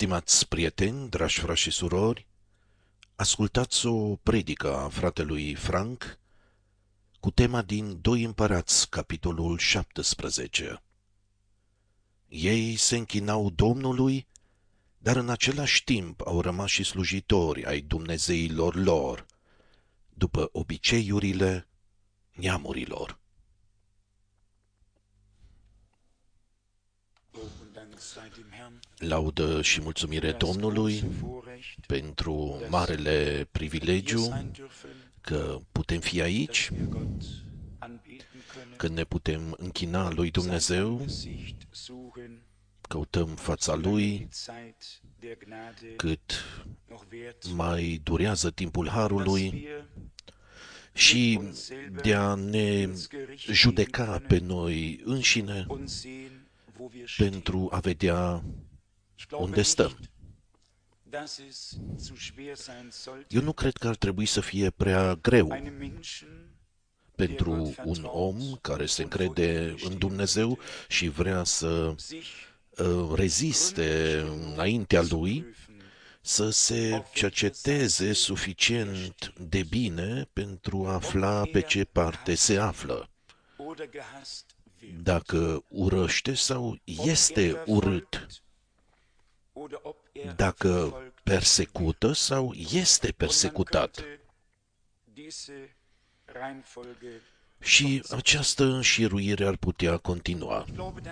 Stimați prieteni, dragi frați și surori, ascultați o predică a fratelui Frank cu tema din 2 Împărați, capitolul 17. Ei se închinau Domnului, dar în același timp au rămas și slujitori ai dumnezeilor lor, după obiceiurile neamurilor. Laudă și mulțumire Domnului pentru marele privilegiu că putem fi aici, că ne putem închina lui Dumnezeu, căutăm fața Lui, cât mai durează timpul Harului și de a ne judeca pe noi înșine pentru a vedea unde stăm. Eu nu cred că ar trebui să fie prea greu pentru un om care se încrede în Dumnezeu și vrea să reziste înaintea Lui, să se cerceteze suficient de bine pentru a afla pe ce parte se află. Dacă urăște sau este urât, dacă persecută sau este persecutat. Și această înșiruire ar putea continua.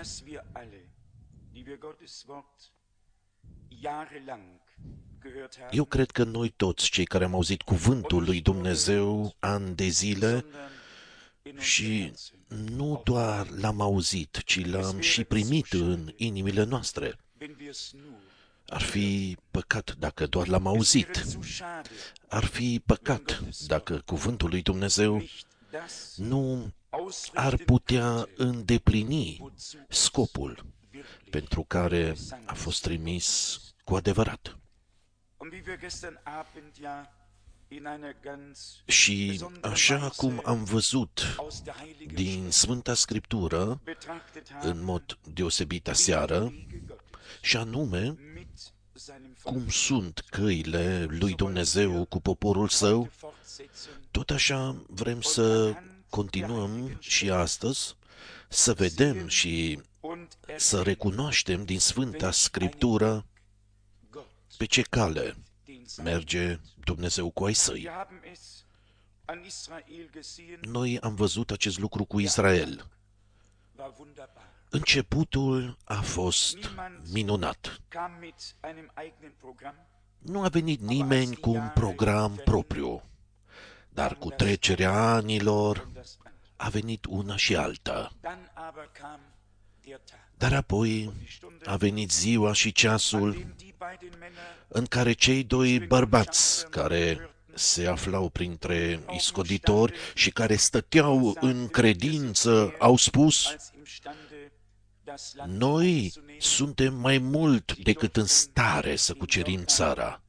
Eu cred că noi toți, cei care am auzit cuvântul lui Dumnezeu ani de zile, și nu doar l-am auzit, ci l-am și primit în inimile noastre. Ar fi păcat dacă doar l-am auzit. Ar fi păcat dacă cuvântul lui Dumnezeu nu ar putea îndeplini scopul pentru care a fost trimis cu adevărat. Și așa cum am văzut din Sfânta Scriptură, în mod deosebit aseară, și anume, cum sunt căile lui Dumnezeu cu poporul său, tot așa vrem să continuăm și astăzi, să vedem și să recunoaștem din Sfânta Scriptură pe ce cale merge Dumnezeu cu ai săi. Noi am văzut acest lucru cu Israel. Începutul a fost minunat. Nu a venit nimeni cu un program propriu, dar cu trecerea anilor a venit una și alta. Dar apoi a venit ziua și ceasul în care cei doi bărbați care se aflau printre iscoditori și care stăteau în credință au spus: noi suntem mai mult decât în stare să cucerim țara.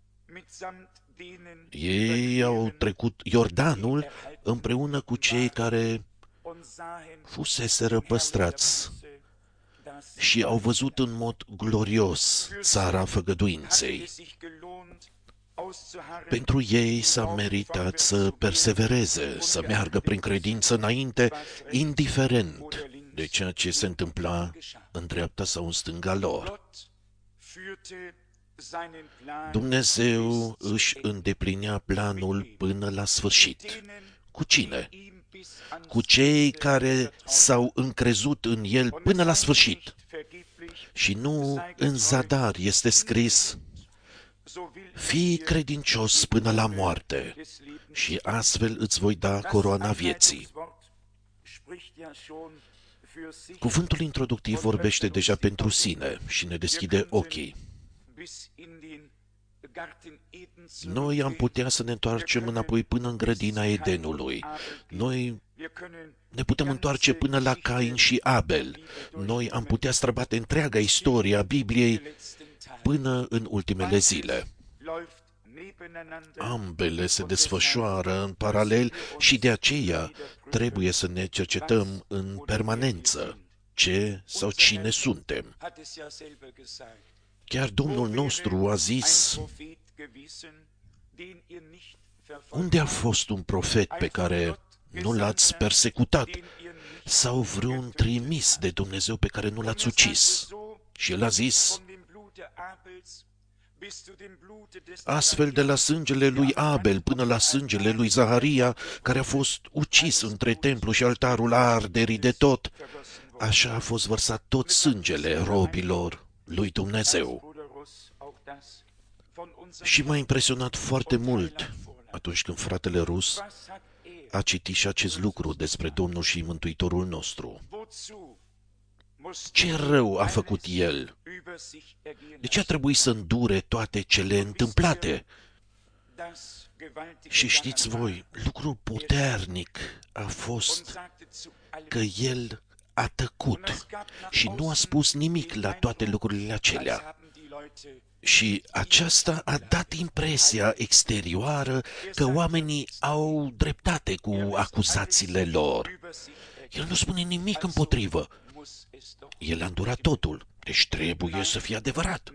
Ei au trecut Iordanul împreună cu cei care fuseseră păstrați și au văzut în mod glorios țara făgăduinței. Pentru ei s-a meritat să persevereze, să meargă prin credință înainte, indiferent de ceea ce se întâmpla în dreapta sau în stânga lor. Dumnezeu își îndeplinea planul până la sfârșit. Cu cine? Cu cei care s-au încrezut în El până la sfârșit. Și nu în zadar este scris: fii credincios până la moarte și astfel îți voi da coroana vieții. Cuvântul introductiv vorbește deja pentru sine și ne deschide ochii. Noi am putea să ne întoarcem înapoi până în grădina Edenului. Noi ne putem întoarce până la Cain și Abel. Noi am putea străbate întreaga istorie a Bibliei până în ultimele zile. Ambele se desfășoară în paralel și de aceea trebuie să ne cercetăm în permanență ce sau cine suntem. Chiar Domnul nostru a zis: unde a fost un profet pe care nu l-ați persecutat sau vreun trimis de Dumnezeu pe care nu l-ați ucis? Și el a zis: astfel de la sângele lui Abel până la sângele lui Zaharia, care a fost ucis între templu și altarul arderii de tot, așa a fost vărsat tot sângele robilor lui Dumnezeu. Și m-a impresionat foarte mult atunci când fratele Rus a citit și acest lucru despre Domnul și Mântuitorul nostru. Ce rău a făcut el? De ce a trebuit să îndure toate cele întâmplate? Și știți voi, lucrul puternic a fost că el a tăcut și nu a spus nimic la toate lucrurile acelea. Și aceasta a dat impresia exterioară că oamenii au dreptate cu acuzațiile lor. El nu spune nimic împotrivă. El a îndurat totul, deci trebuie să fie adevărat.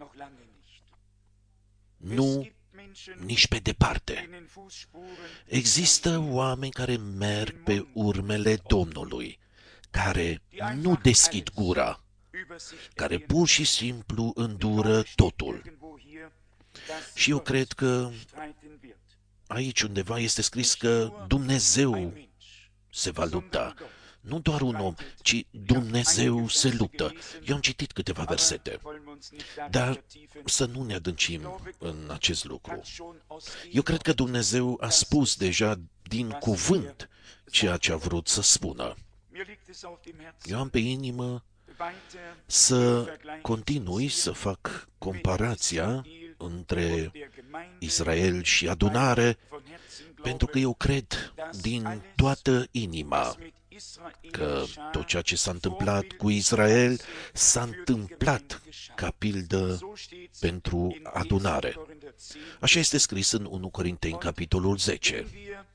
Nu, nici pe departe. Există oameni care merg pe urmele Domnului, care nu deschid gura, care pur și simplu îndură totul. Și eu cred că aici undeva este scris că Dumnezeu se va lupta. Nu doar un om, ci Dumnezeu se luptă. Eu am citit câteva versete, dar să nu ne adâncim în acest lucru. Eu cred că Dumnezeu a spus deja din cuvânt ceea ce a vrut să spună. Eu am pe inimă să continui să fac comparația între Israel și adunare, pentru că eu cred din toată inima că tot ceea ce s-a întâmplat cu Israel s-a întâmplat ca pildă pentru adunare. Așa este scris în 1 Corinteni, capitolul 10.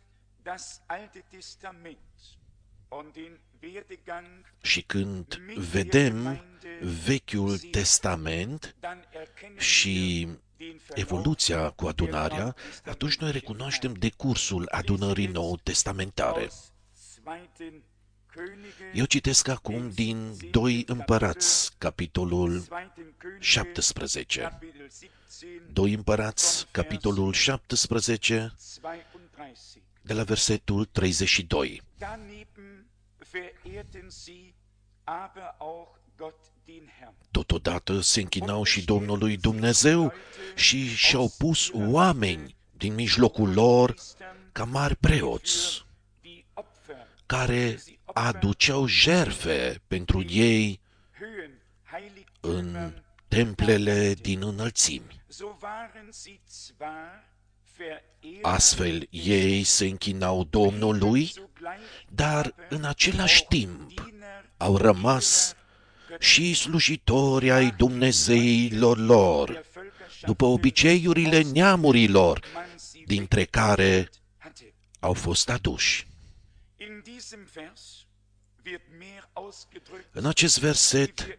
Și când vedem Vechiul Testament și evoluția cu adunarea, atunci noi recunoaștem decursul adunării nou-testamentare. Eu citesc acum din 2 Împărați, capitolul 17. 2 Împărați, capitolul 17, de la versetul 32. Totodată se închinau și Domnului Dumnezeu și și-au pus oameni din mijlocul lor ca mari preoți, care aduceau jertfe pentru ei în templele din înălțimi. Astfel ei se închinau Domnului, dar în același timp au rămas și slujitori ai Dumnezeilor lor, după obiceiurile neamurilor, dintre care au fost aduși. În acest verset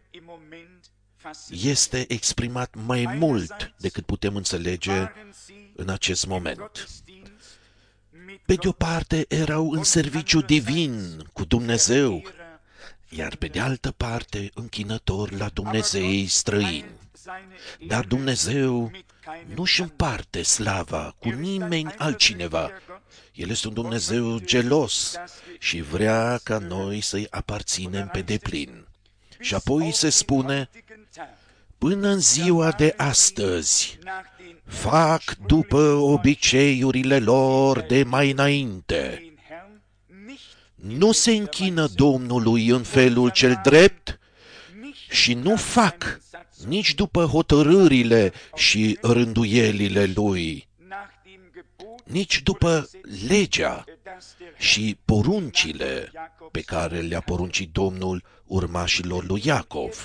este exprimat mai mult decât putem înțelege în acest moment. Pe de o parte erau în serviciu divin cu Dumnezeu, iar pe de altă parte închinători la dumnezeii străini. Dar Dumnezeu nu-și împarte slava cu nimeni altcineva. El este un Dumnezeu gelos și vrea ca noi să-i aparținem pe deplin. Și apoi se spune: până în ziua de astăzi fac după obiceiurile lor de mai înainte. Nu se închină Domnului în felul cel drept și nu fac nici după hotărârile și rânduielile Lui, nici după legea și poruncile pe care le-a poruncit Domnul urmașilor lui Iacov,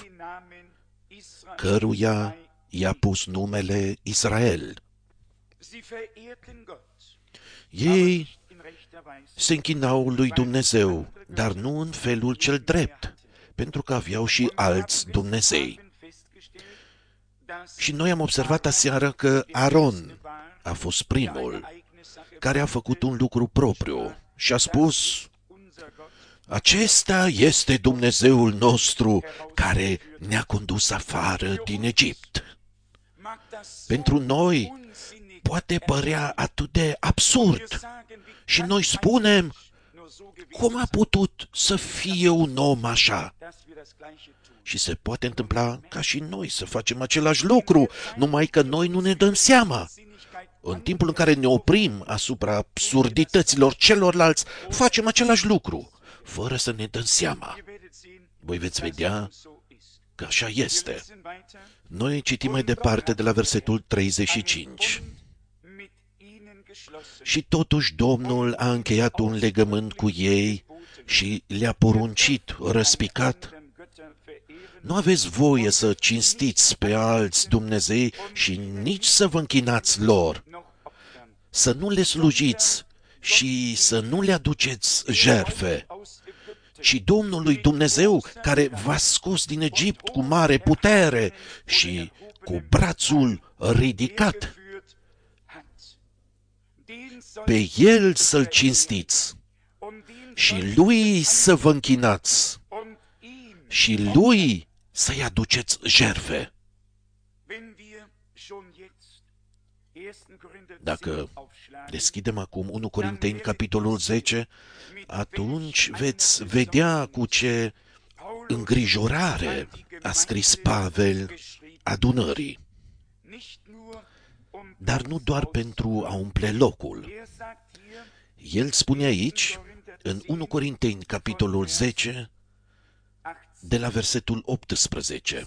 căruia i-a pus numele Israel. Ei se închinau lui Dumnezeu, dar nu în felul cel drept, pentru că aveau și alți Dumnezei. Și noi am observat aseară că Aron a fost primul care a făcut un lucru propriu și a spus: acesta este Dumnezeul nostru care ne-a condus afară din Egipt. Pentru noi poate părea atât de absurd și noi spunem: cum a putut să fie un om așa? Și se poate întâmpla ca și noi să facem același lucru, numai că noi nu ne dăm seama. În timpul în care ne oprim asupra absurdităților celorlalți, facem același lucru, fără să ne dăm seama. Voi veți vedea că așa este. Noi citim mai departe de la versetul 35. Și totuși Domnul a încheiat un legământ cu ei și le-a poruncit răspicat: nu aveți voie să cinstiți pe alți Dumnezei și nici să vă închinați lor, să nu le slujiți și să nu le aduceți jertfe, ci Domnului Dumnezeu, care v-a scos din Egipt cu mare putere și cu brațul ridicat, pe El să-L cinstiți și Lui să vă închinați și Lui să-i aduceți jertfe. Dacă deschidem acum 1 Corinteni, capitolul 10, atunci veți vedea cu ce îngrijorare a scris Pavel adunării. Dar nu doar pentru a umple locul. El spune aici, în 1 Corinteni, capitolul 10, de la versetul 18.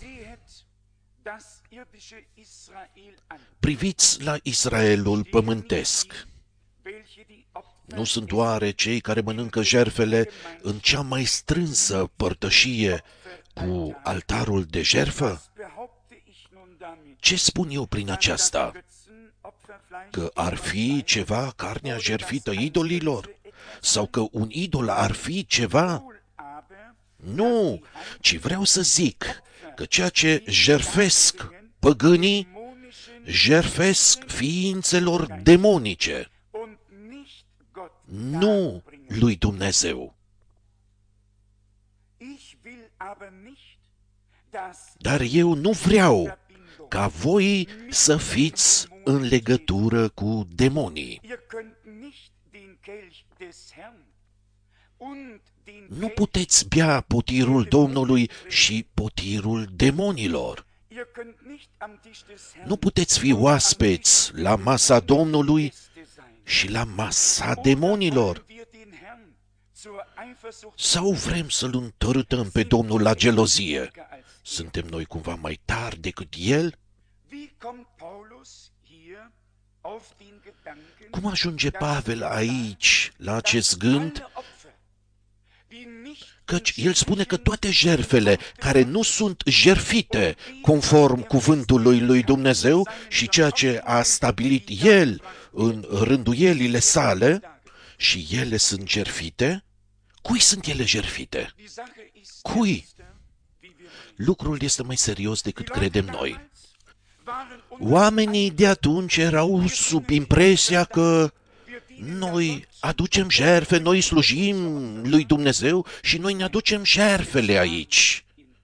Priviți la Israelul pământesc. Nu sunt oare cei care mănâncă jertfele în cea mai strânsă părtășie cu altarul de jertfă? Ce spun eu prin aceasta? Că ar fi ceva carnea jertfită idolilor? Sau că un idol ar fi ceva? Nu, ci vreau să zic că ceea ce jertfesc păgânii, jertfesc ființelor demonice, nu lui Dumnezeu. Dar eu nu vreau ca voi să fiți în legătură cu demonii. Nu puteți bea potirul Domnului și potirul demonilor. Nu puteți fi oaspeți la masa Domnului și la masa demonilor. Sau vrem să-L întărâtăm pe Domnul la gelozie? Suntem noi cumva mai tari decât El? Cum ajunge Pavel aici, la acest gând? Căci el spune că toate jertfele care nu sunt jertfite conform cuvântului lui Dumnezeu și ceea ce a stabilit El în rânduielile sale, și ele sunt jertfite, cui sunt ele jertfite? Cui? Lucrul este mai serios decât credem noi. Oamenii de atunci erau sub impresia că noi aducem jertfe, noi slujim lui Dumnezeu și noi ne aducem jertfele aici.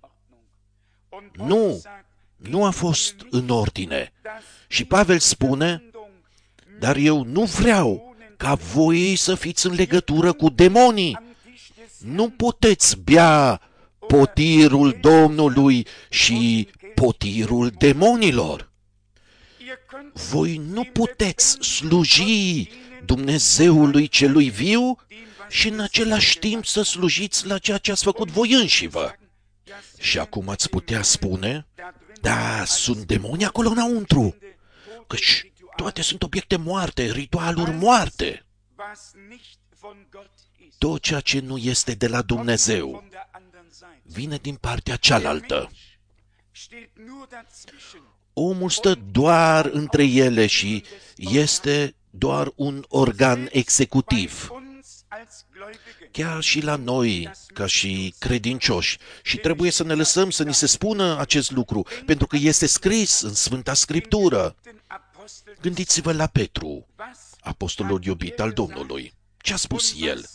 Nu a fost în ordine. Și Pavel spune: dar eu nu vreau ca voi să fiți în legătură cu demonii. Nu puteți bea potirul Domnului și potirul demonilor. Voi nu puteți sluji Dumnezeului celui viu și în același timp să slujiți la ceea ce ați făcut voi înșivă. Și acum ați putea spune: da, sunt demoni acolo înăuntru, căci toate sunt obiecte moarte, ritualuri moarte. Tot ceea ce nu este de la Dumnezeu vine din partea cealaltă. Omul stă doar între ele și este doar un organ executiv. chiar și la noi, ca și credincioși. Și trebuie să ne lăsăm să ni se spună acest lucru, pentru că este scris în Sfânta Scriptură. Gândiți-vă la Petru, apostolul iubit al Domnului. Ce a spus el?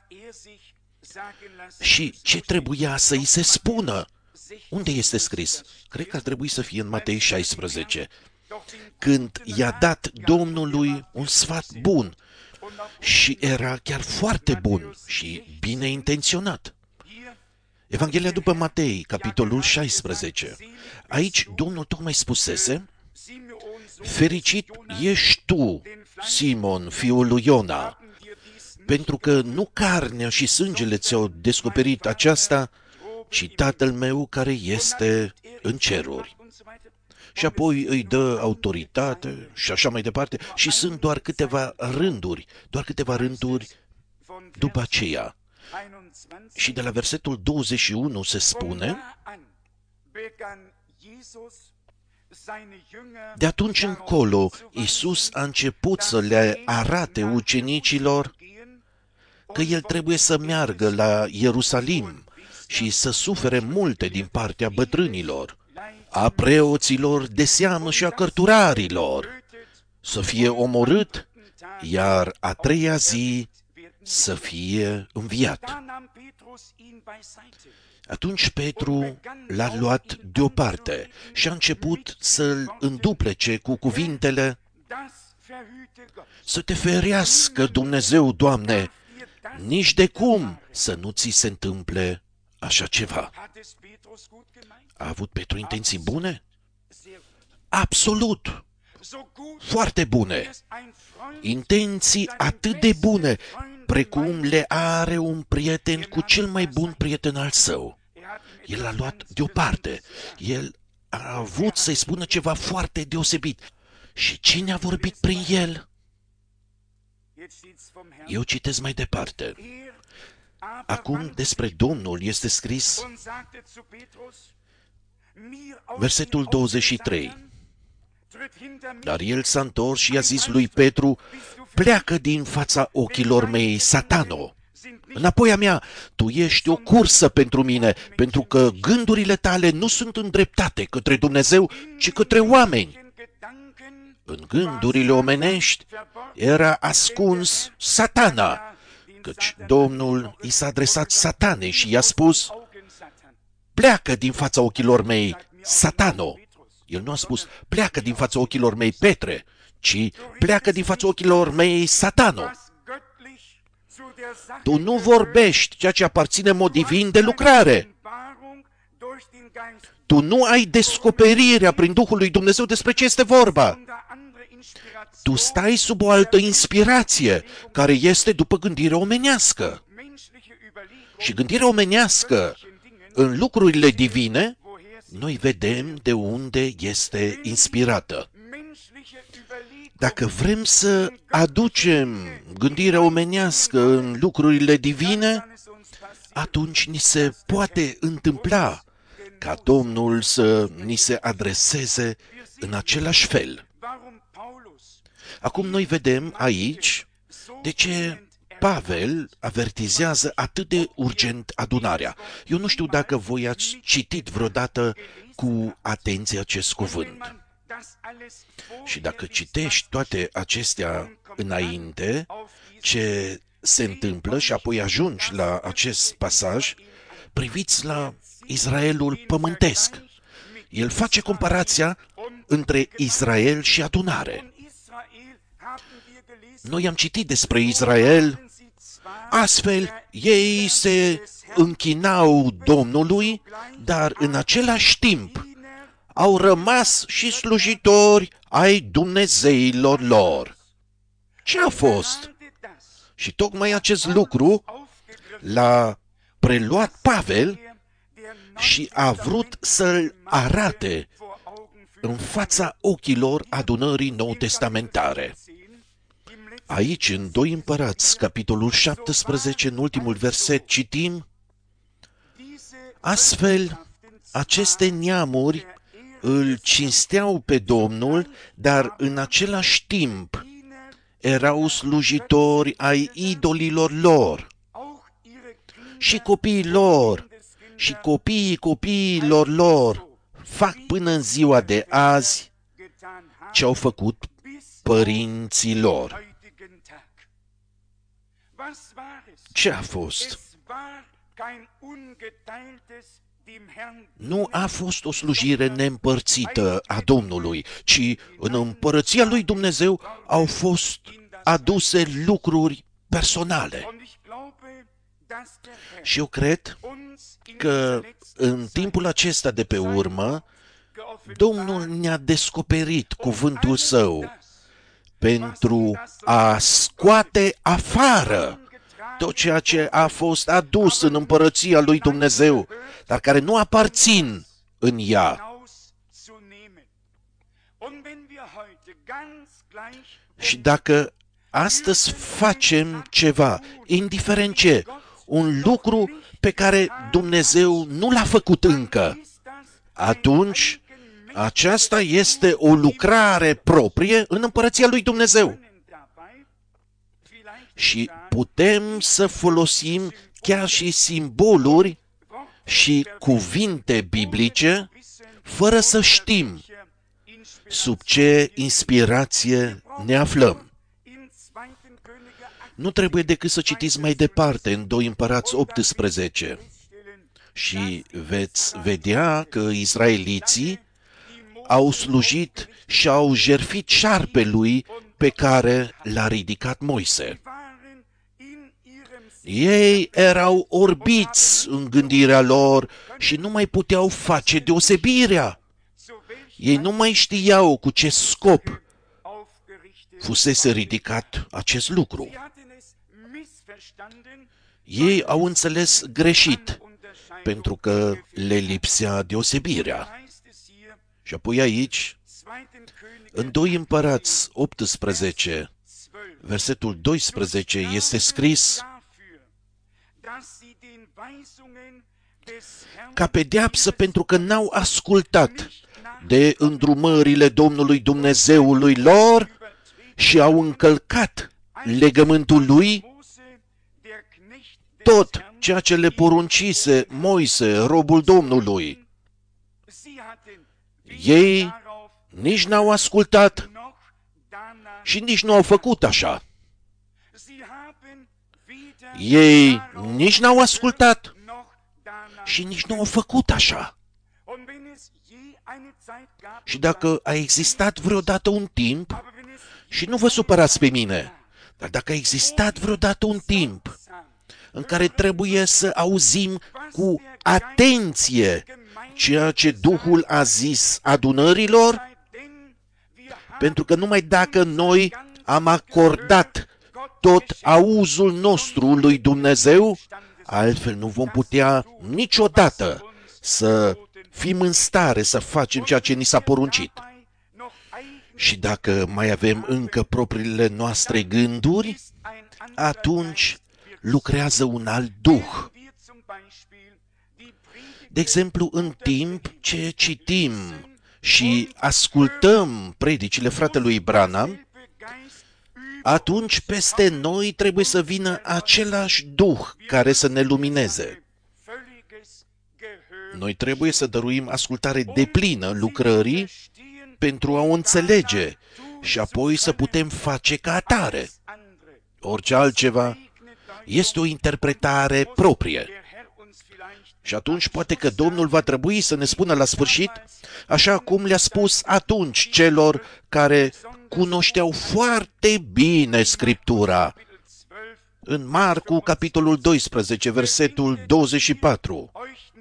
Și ce trebuia să-i se spună? Unde este scris? Cred că ar trebui să fie în Matei 16. Când i-a dat Domnului un sfat bun și era chiar foarte bun și bine intenționat. Evanghelia după Matei, capitolul 16. Aici Domnul tocmai spusese: fericit ești tu, Simon, fiul lui Iona, pentru că nu carnea și sângele ți-au descoperit aceasta, ci Tatăl meu care este în ceruri. Și apoi îi dă autoritate și așa mai departe. Și sunt doar câteva rânduri după aceea. Și de la versetul 21 se spune: de atunci încolo, Iisus a început să le arate ucenicilor că El trebuie să meargă la Ierusalim și să sufere multe din partea bătrânilor, a preoților de seamă și a cărturarilor, să fie omorât, iar a treia zi să fie înviat. Atunci Petru l-a luat deoparte și a început să-l înduplece cu cuvintele: să te ferească Dumnezeu, Doamne, nici de cum să nu ți se întâmple așa ceva. A avut Petru intenții bune? Absolut! Foarte bune! Intenții atât de bune, precum le are un prieten cu cel mai bun prieten al său. El l-a luat deoparte. El a avut să-i spună ceva foarte deosebit. Și cine a vorbit prin el? Eu citesc mai departe. Acum despre Domnul este scris versetul 23. Dar el s-a întors și i-a zis lui Petru: pleacă din fața ochilor mei, Satano! Înapoi a mea, tu ești o cursă pentru mine, pentru că gândurile tale nu sunt îndreptate către Dumnezeu, ci către oameni. În gândurile omenești era ascuns Satana, căci Domnul i s-a adresat Satanei și i-a spus: pleacă din fața ochilor mei, Satano! El nu a spus: pleacă din fața ochilor mei, Petre, ci pleacă din fața ochilor mei, Satano! Tu nu vorbești ceea ce aparține în mod divin de lucrare. Tu nu ai descoperirea prin Duhul lui Dumnezeu despre ce este vorba. Tu stai sub o altă inspirație, care este după gândire omenească. Și gândirea omenească în lucrurile divine, noi vedem de unde este inspirată. Dacă vrem să aducem gândirea omenească în lucrurile divine, atunci ni se poate întâmpla ca Domnul să ni se adreseze în același fel. Acum noi vedem aici de ce Pavel avertizează atât de urgent adunarea. Eu nu știu dacă voi ați citit vreodată cu atenție acest cuvânt. Și dacă citești toate acestea înainte, ce se întâmplă și apoi ajungi la acest pasaj, priviți la Israelul pământesc. El face comparația între Israel și adunare. Noi am citit despre Israel, astfel ei se închinau Domnului, dar în același timp au rămas și slujitori ai dumnezeilor lor. Ce a fost? Și tocmai acest lucru l-a preluat Pavel și a vrut să-l arate în fața ochilor adunării nou-testamentare. Aici, în 2 Împărați, capitolul 17, în ultimul verset, citim: astfel, aceste neamuri îl cinsteau pe Domnul, dar în același timp erau slujitori ai idolilor lor și copiii lor și copiii copiilor lor fac până în ziua de azi ce au făcut părinții lor. Ce a fost? Nu a fost o slujire neîmpărțită a Domnului, ci în împărăția lui Dumnezeu au fost aduse lucruri personale. Și eu cred că în timpul acesta de pe urmă, Domnul ne-a descoperit cuvântul Său pentru a scoate afară tot ceea ce a fost adus în împărăția lui Dumnezeu, dar care nu aparțin în ea. Și dacă astăzi facem ceva, indiferent ce, un lucru pe care Dumnezeu nu l-a făcut încă, atunci aceasta este o lucrare proprie în împărăția lui Dumnezeu. Și putem să folosim chiar și simboluri și cuvinte biblice fără să știm sub ce inspirație ne aflăm. Nu trebuie decât să citiți mai departe în 2 Împărați 18 și veți vedea că israeliții au slujit și au jertfit șarpelui pe care l-a ridicat Moise. Ei erau orbiți în gândirea lor și nu mai puteau face deosebirea. Ei nu mai știau cu ce scop fusese ridicat acest lucru. Ei au înțeles greșit, pentru că le lipsea deosebirea. Și apoi aici, în 2 Împărați 18, versetul 12, este scris: ca pedeapsă pentru că n-au ascultat de îndrumările Domnului Dumnezeului lor și au încălcat legământul lui, tot ceea ce le poruncise Moise, robul Domnului. Ei nici n-au ascultat și nici nu au făcut așa. Ei nici n-au ascultat și nici nu au făcut așa. Și dacă a existat vreodată un timp, și nu vă supărați pe mine, dar dacă a existat vreodată un timp în care trebuie să auzim cu atenție ceea ce Duhul a zis adunărilor, pentru că numai dacă noi am acordat tot auzul nostru lui Dumnezeu, altfel nu vom putea niciodată să fim în stare să facem ceea ce ni s-a poruncit. Și dacă mai avem încă propriile noastre gânduri, atunci lucrează un alt duh. De exemplu, în timp ce citim și ascultăm predicile fratelui Branham, atunci peste noi trebuie să vină același duh care să ne lumineze. Noi trebuie să dăruim ascultare deplină lucrării pentru a o înțelege și apoi să putem face ca atare. Orice altceva este o interpretare proprie. Și atunci poate că Domnul va trebui să ne spună la sfârșit, așa cum le-a spus atunci celor care cunoșteau foarte bine Scriptura. În Marcu, capitolul 12, versetul 24.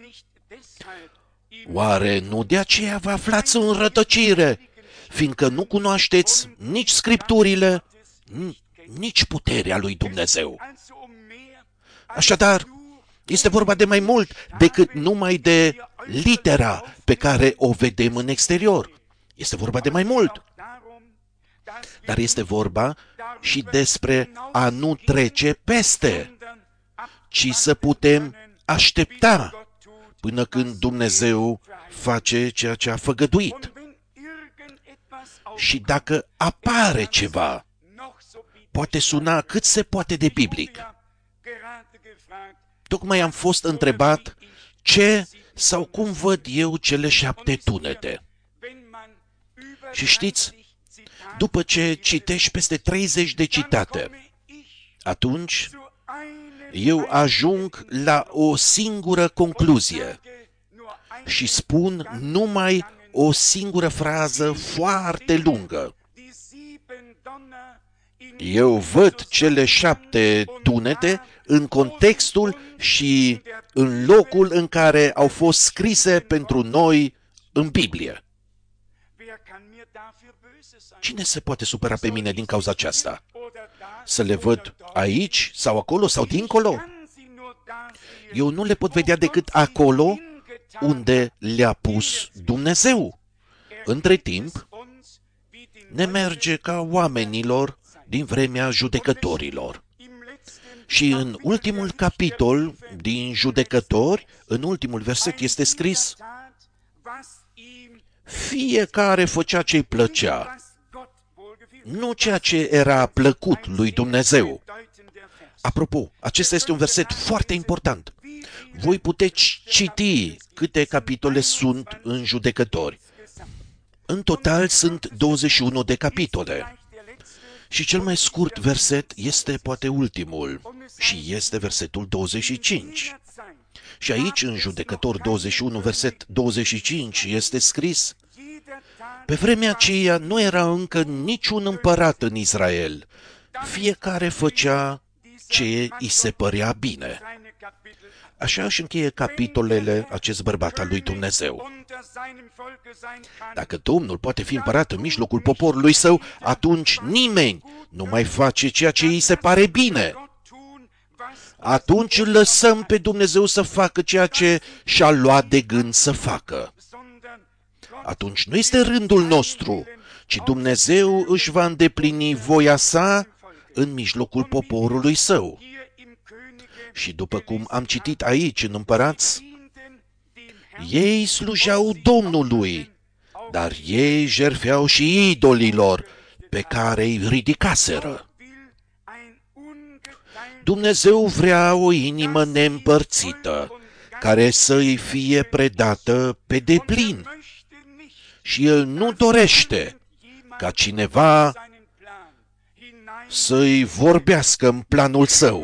Oare nu de aceea vă aflați în rătăcire, fiindcă nu cunoașteți nici Scripturile, nici puterea lui Dumnezeu? Așadar, este vorba de mai mult decât numai de litera pe care o vedem în exterior. Este vorba de mai mult. Dar este vorba și despre a nu trece peste, ci să putem aștepta până când Dumnezeu face ceea ce a făgăduit. Și dacă apare ceva, poate suna cât se poate de biblic. Tocmai am fost întrebat ce sau cum văd eu cele 7 tunete. Și știți, după ce citești peste 30 de citate, atunci eu ajung la o singură concluzie și spun numai o singură frază foarte lungă. Eu văd cele 7 tunete în contextul și în locul în care au fost scrise pentru noi în Biblie. Cine se poate supăra pe mine din cauza aceasta? Să le văd aici sau acolo sau dincolo? Eu nu le pot vedea decât acolo unde le-a pus Dumnezeu. Între timp, ne merge ca oamenilor din vremea judecătorilor. Și în ultimul capitol din Judecători, în ultimul verset este scris: fiecare făcea ce-i plăcea, nu ceea ce era plăcut lui Dumnezeu. Apropo, acesta este un verset foarte important. Voi puteți citi câte capitole sunt în Judecători. În total sunt 21 de capitole. Și cel mai scurt verset este poate ultimul, și este versetul 25. Și aici, în Judecător 21, verset 25, este scris: pe vremea aceea nu era încă niciun împărat în Israel. Fiecare făcea ce îi se părea bine. Așa își încheie capitolele acest bărbat al lui Dumnezeu. Dacă Domnul poate fi împărat în mijlocul poporului său, atunci nimeni nu mai face ceea ce îi se pare bine. Atunci îl lăsăm pe Dumnezeu să facă ceea ce și-a luat de gând să facă. Atunci nu este rândul nostru, ci Dumnezeu își va îndeplini voia sa în mijlocul poporului său. Și după cum am citit aici în Împărați, ei slujeau Domnului, dar ei jertfeau și idolilor pe care îi ridicaseră. Dumnezeu vrea o inimă neîmpărțită, care să-i fie predată pe deplin. Și El nu dorește ca cineva să-i vorbească în planul său.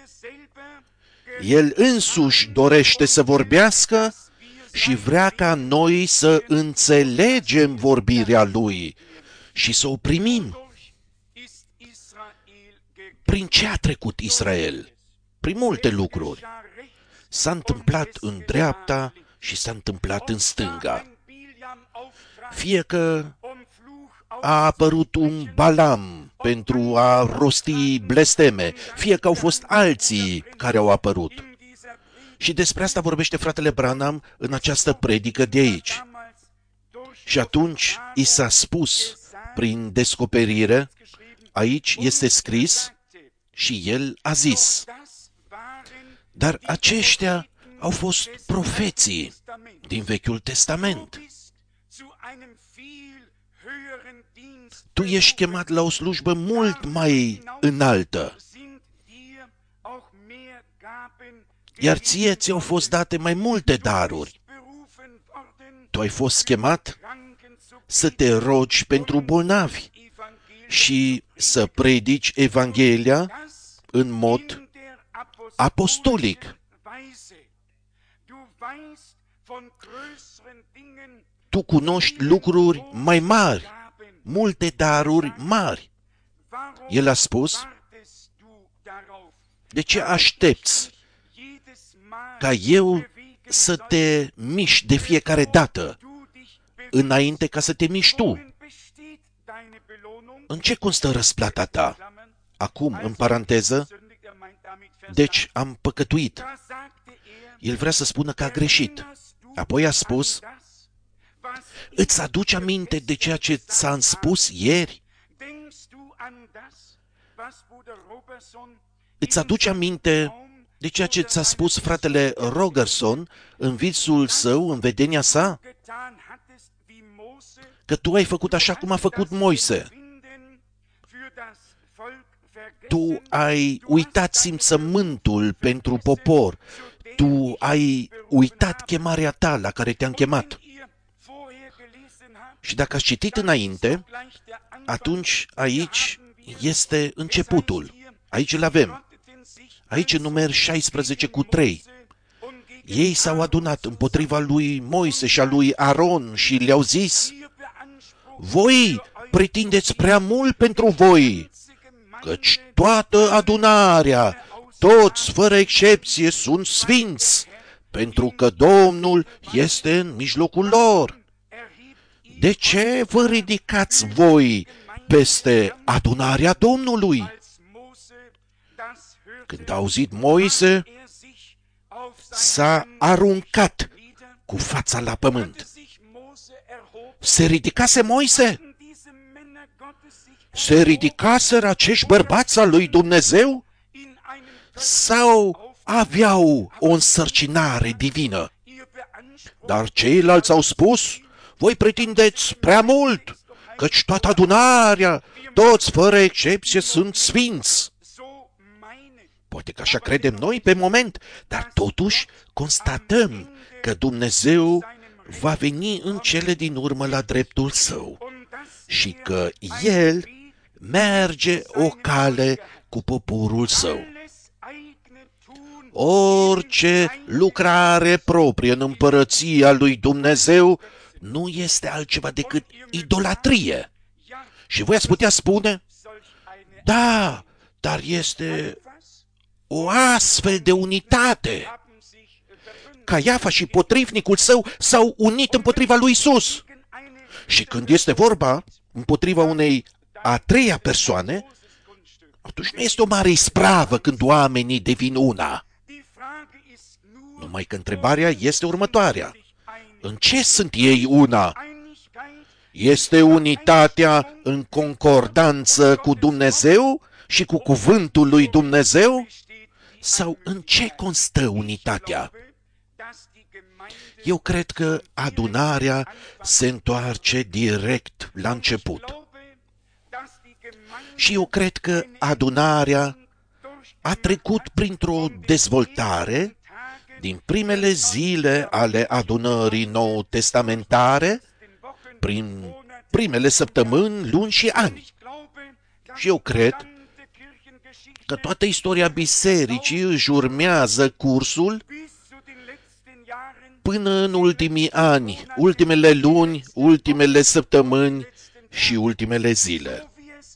El însuși dorește să vorbească și vrea ca noi să înțelegem vorbirea Lui și să o primim. Prin ce a trecut Israel? Prin multe lucruri. S-a întâmplat în dreapta și s-a întâmplat în stânga. Fie că a apărut un Balam pentru a rosti blesteme, fie că au fost alții care au apărut. Și despre asta vorbește fratele Branham în această predică de aici. Și atunci i s-a spus prin descoperire, aici este scris, și el a zis: dar aceștia au fost profeții din Vechiul Testament. Tu ești chemat la o slujbă mult mai înaltă, iar ție ți-au fost date mai multe daruri. Tu ai fost chemat să te rogi pentru bolnavi și să predici Evanghelia în mod apostolic. Tu cunoști lucruri mai mari, multe daruri mari. El a spus: de ce aștepți ca eu să te miști de fiecare dată, înainte ca să te miști tu? În ce constă răsplata ta? Acum, în paranteză, deci am păcătuit. El vrea să spună că a greșit. Apoi a spus: îți aduci aminte de ceea ce ți-am spus ieri? Îți aduci aminte de ceea ce ți-a spus fratele Rogerson în visul său, în vedenia sa? Că tu ai făcut așa cum a făcut Moise. Tu ai uitat simțământul pentru popor. Tu ai uitat chemarea ta la care te-am chemat. Și dacă ați citit înainte, atunci aici este începutul. Aici îl avem. Aici în Numeri 16:3. Ei s-au adunat împotriva lui Moise și a lui Aron și le-au zis: voi pretindeți prea mult pentru voi, căci toată adunarea, toți fără excepție, sunt sfinți, pentru că Domnul este în mijlocul lor. De ce vă ridicați voi peste adunarea Domnului? Când a auzit Moise, s-a aruncat cu fața la pământ. Se ridicase Moise? Se ridicaseră acești bărbați al lui Dumnezeu? Sau aveau o însărcinare divină? Dar ceilalți au spus: voi pretindeți prea mult, căci toată adunarea, toți fără excepție, sunt sfinți. Poate că așa credem noi pe moment, dar totuși constatăm că Dumnezeu va veni în cele din urmă la dreptul său și că El merge o cale cu poporul său. Orice lucrare proprie în împărăția lui Dumnezeu nu este altceva decât idolatrie. Și voi ați putea spune: da, dar este o astfel de unitate. Caiafa și potrivnicul său s-au unit împotriva lui Isus. Și când este vorba împotriva unei a treia persoane, atunci nu este o mare ispravă când oamenii devin una. Numai că întrebarea este următoarea: în ce sunt ei una? Este unitatea în concordanță cu Dumnezeu și cu cuvântul lui Dumnezeu? Sau în ce constă unitatea? Eu cred că adunarea se întoarce direct la început. Și eu cred că adunarea a trecut printr-o dezvoltare din primele zile ale adunării nou-testamentare, prin primele săptămâni, luni și ani. Și eu cred că toată istoria bisericii își urmează cursul până în ultimii ani, ultimele luni, ultimele săptămâni și ultimele zile.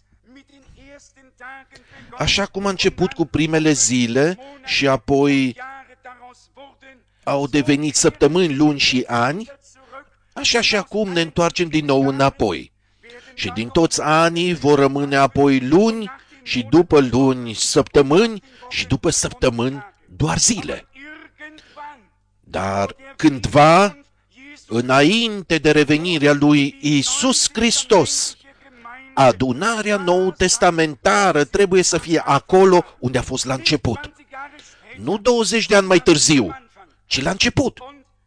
Așa cum a început cu primele zile și apoi au devenit săptămâni, luni și ani, așa și acum ne întoarcem din nou înapoi. Și din toți anii vor rămâne apoi luni și după luni săptămâni și după săptămâni doar zile. Dar cândva, înainte de revenirea lui Iisus Hristos, adunarea nou-testamentară trebuie să fie acolo unde a fost la început. Nu 20 de ani mai târziu, ci la început.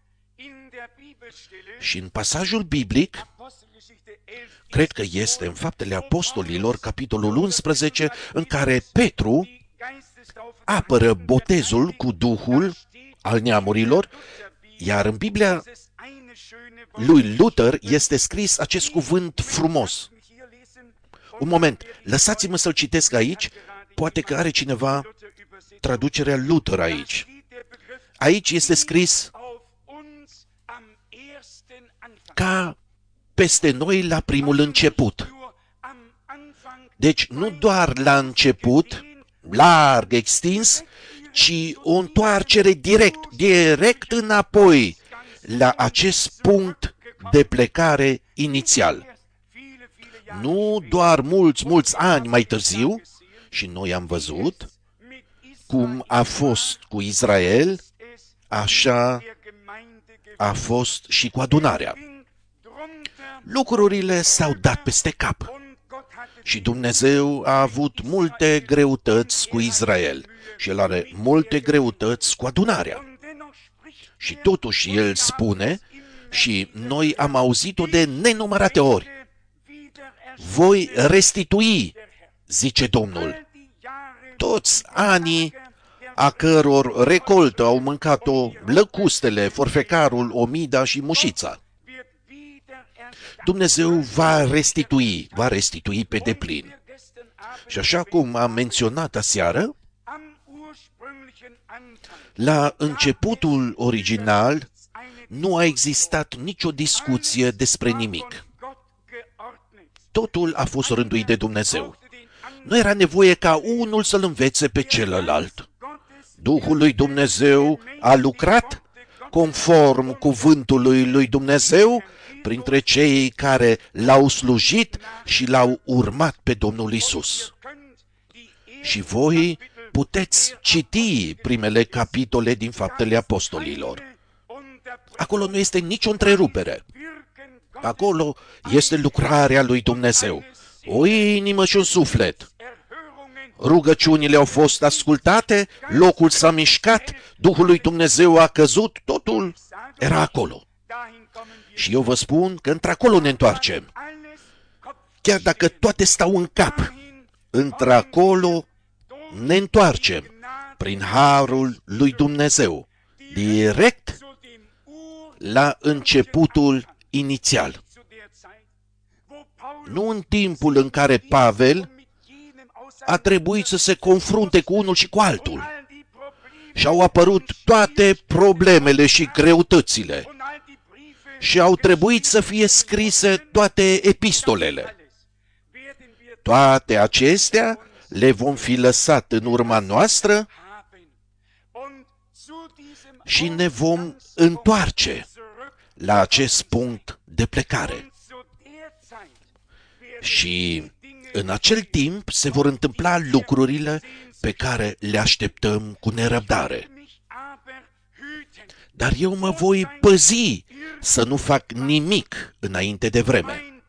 Și în pasajul biblic, cred că este în Faptele Apostolilor, capitolul 11, în care Petru apără botezul cu Duhul al neamurilor, iar în Biblia lui Luther este scris acest cuvânt frumos. Un moment, lăsați-mă să-l citesc aici, poate că are cineva traducerea Luther aici. Aici este scris ca peste noi la primul început. Deci nu doar la început, larg, extins, ci o întoarcere direct înapoi la acest punct de plecare inițial. Nu doar mulți ani mai târziu, și noi am văzut cum a fost cu Israel, așa a fost și cu adunarea. Lucrurile s-au dat peste cap și Dumnezeu a avut multe greutăți cu Israel și El are multe greutăți cu adunarea. Și totuși El spune, și noi am auzit-o de nenumărate ori: voi restitui, zice Domnul, toți anii a căror recoltă au mâncat-o lăcustele, forfecarul, omida și mușița. Dumnezeu va restitui pe deplin. Și așa cum am menționat aseară, la începutul original nu a existat nicio discuție despre nimic. Totul a fost rânduit de Dumnezeu. Nu era nevoie ca unul să-l învețe pe celălalt. Duhul lui Dumnezeu a lucrat conform cuvântului lui Dumnezeu printre cei care l-au slujit și l-au urmat pe Domnul Isus. Și voi puteți citi primele capitole din Faptele Apostolilor. Acolo nu este nicio întrerupere. Acolo este lucrarea lui Dumnezeu. O inimă și un suflet. Rugăciunile au fost ascultate, locul s-a mișcat, Duhul lui Dumnezeu a căzut, totul era acolo. Și eu vă spun că într-acolo ne întoarcem. Chiar dacă toate stau în cap, într-acolo ne întoarcem prin harul lui Dumnezeu, direct la începutul inițial. Nu în timpul în care Pavel a trebuit să se confrunte cu unul și cu altul. Și au apărut toate problemele și greutățile. Și au trebuit să fie scrise toate epistolele. Toate acestea le vom fi lăsat în urma noastră și ne vom întoarce la acest punct de plecare. Și în acel timp se vor întâmpla lucrurile pe care le așteptăm cu nerăbdare. Dar eu mă voi păzi să nu fac nimic înainte de vreme.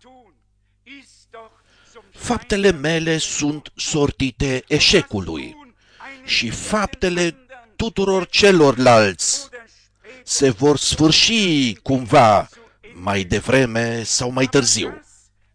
Faptele mele sunt sortite eșecului și faptele tuturor celorlalți se vor sfârși cumva mai devreme sau mai târziu.